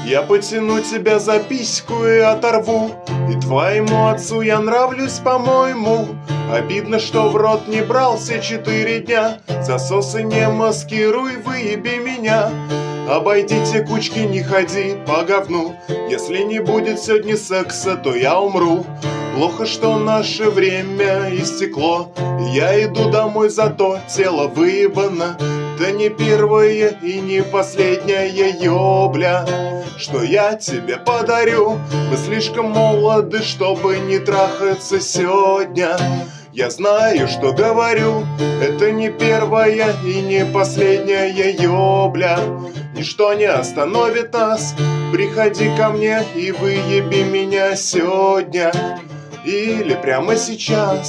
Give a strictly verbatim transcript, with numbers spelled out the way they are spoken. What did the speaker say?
Я потяну тебя за письку и оторву, и твоему отцу я нравлюсь, по-моему. Обидно, что в рот не брал все четыре дня. Засосы не маскируй, выеби меня. Обойдите кучки, не ходи по говну. Если не будет сегодня секса, то я умру. Плохо, что наше время истекло. Я иду домой, зато тело выебано. Да не первое и не последняя ёбля, что я тебе подарю. Мы слишком молоды, чтобы не трахаться сегодня. Я знаю, что говорю, это не первая и не последняя ёбля. Ничто не остановит нас. Приходи ко мне и выеби меня сегодня или прямо сейчас.